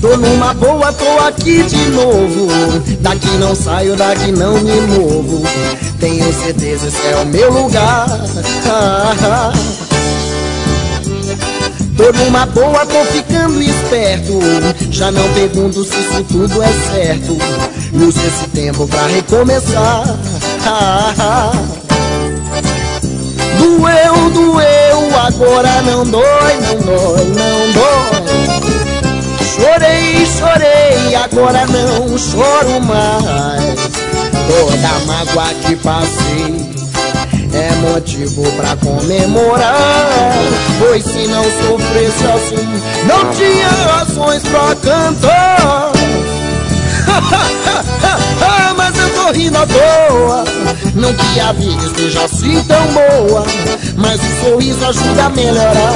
Tô numa boa, tô aqui de novo. Daqui não saio, daqui não me movo. Tenho certeza esse é o meu lugar. Tô numa boa, tô ficando esperto. Já não pergunto se isso tudo é certo. Uso esse tempo pra recomeçar. Doeu, doeu, agora não dói, não dói, não dói. Chorei, chorei, agora não choro mais. Toda mágoa que passei é motivo pra comemorar. Pois se não sofresse assim, não tinha razões pra cantar. Mas eu tô rindo à toa. Não que a vida esteja assim tão boa, mas o sorriso ajuda a melhorar.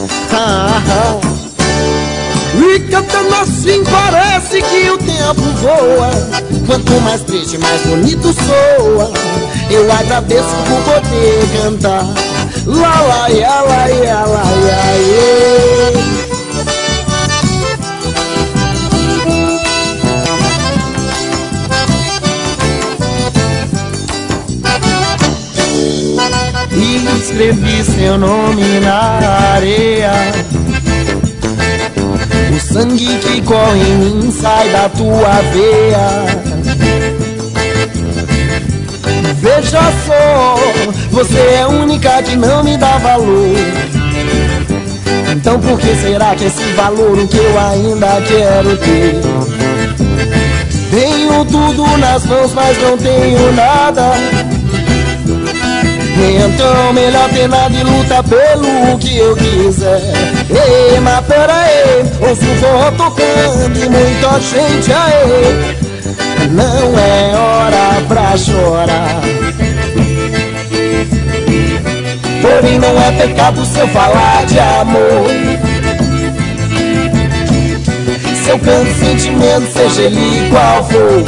E cantando assim parece que o tempo voa. Quanto mais triste, mais bonito soa. Eu agradeço por poder cantar. Lá, lá, ia, lá, ia, lá, ia, ia. E escrevi seu nome na areia. O sangue que corre em mim sai da tua veia. Veja só, você é a única que não me dá valor. Então por que será que esse valor o que eu ainda quero ter? Tenho tudo nas mãos, mas não tenho nada. Então melhor ter nada e lutar pelo que eu quiser. Ei, mas pera aí, ouço o forró tocando e muita gente aí. Não é hora pra chorar. Porém não é pecado se eu falar de amor. Se eu canto sentimento, seja ele qual for.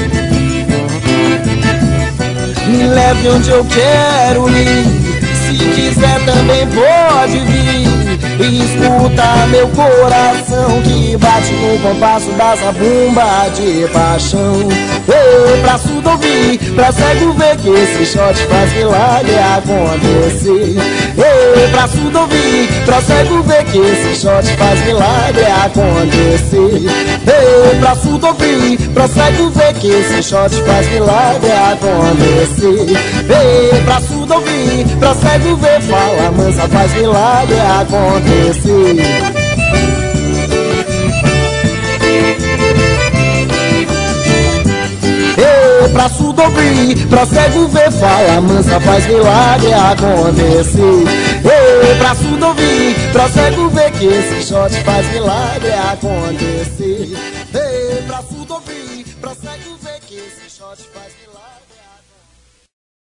Me leve onde eu quero ir. Se quiser também pode vir. E escuta meu coração que bate no compasso da zabumba de paixão. Ei, pra surdo ouvir, pra cego ver que esse shot faz milagre acontecer. Ei, pra surdo ouvir, pra cego ver que esse shot faz milagre acontecer. Ei, pra surdo ouvir, pra cego ver que esse shot faz milagre acontecer. Ei, pra surdo ouvir, pra cego ver, fala mansa, faz milagre acontecer. Ei, pra surdo ouvir, pra cego ver, fala mansa, faz milagre acontecer. Ei, pra surdo ouvir, pra cego ver que esse shot faz milagre acontecer. Ei, pra surdo ouvir, pra cego ver que esse shot faz milagre.